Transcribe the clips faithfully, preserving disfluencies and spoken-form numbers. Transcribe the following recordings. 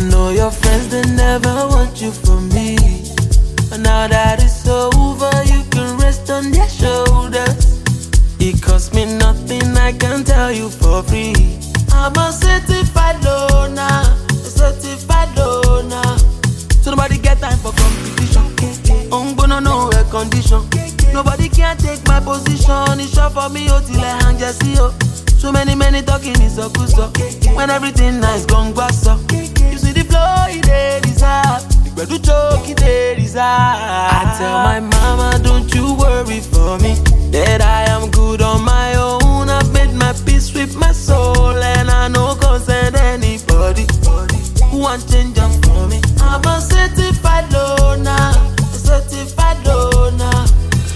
know your friends, they never want you for me. But now that it's over, you can rest on their shoulders. It costs me nothing, I can tell you for free. I'm a certified loner, a certified loner. So nobody get time for competition. I'm gonna know a condition. Nobody can take my position. It's short for me, oh, till I hang just see, oh. So many, many talking is a good stuff. When everything nice, gone grass up. You see the flow, it they deserve. But do choke, it they deserve. I tell my mama, don't you worry for me, that I am good on my own. I've made my peace with my soul, and I no concern anybody who want change up for me. I'm a certified loner, a certified loner.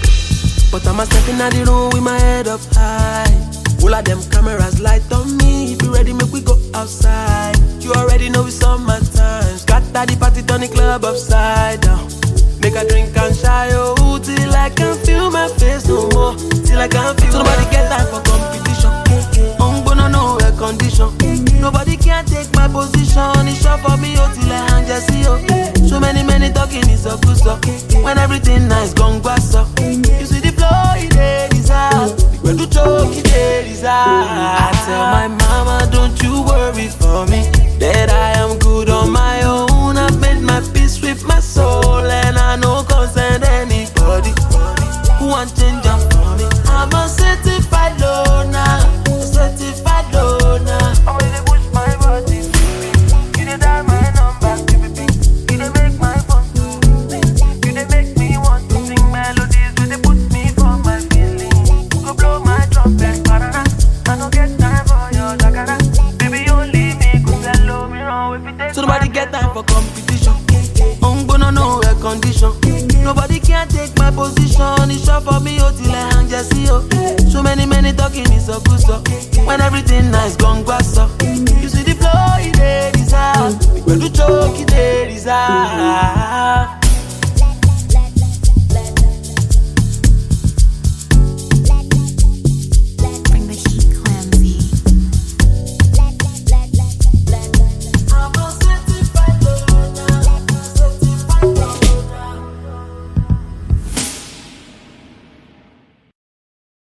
But I'm a stepping out the room with my head up high. All of them cameras light on me. If you ready, make we go outside. You already know it's summertime. Scatter the party, turn the club upside down. Make a drink and shy, oh, till I can feel my face no more. Till I can feel. So nobody get time for competition. I'm gonna know a condition. Nobody can take my position. It's short for me, oh, till I hang just see, oh. So many, many talking is a good stuff. When everything nice, gone grass up. You see the flow, it they deserve. When you choke, it they deserve. I tell my mama, don't you worry for me, that I am good on my own. I've made my peace with my soul, and I no concern anybody who want change up for me. I'm a certified loner, a certified loner. I'm ready to push my body. You did dial my number, you did make my phone. You did make me want to sing melodies, you did put me for my feelings. Go blow my trumpet, parana. I don't get time for your jacara. Baby, only me could tell me wrong if it takes. So nobody get time for competition. I'm gonna know a condition. Nobody can take my position. It's short for me, oh, till I hang just see, oh. So many, many talking is a good stuff. When everything nice, gone grass up. You see the flow, it they deserve. When you choke, it they deserve.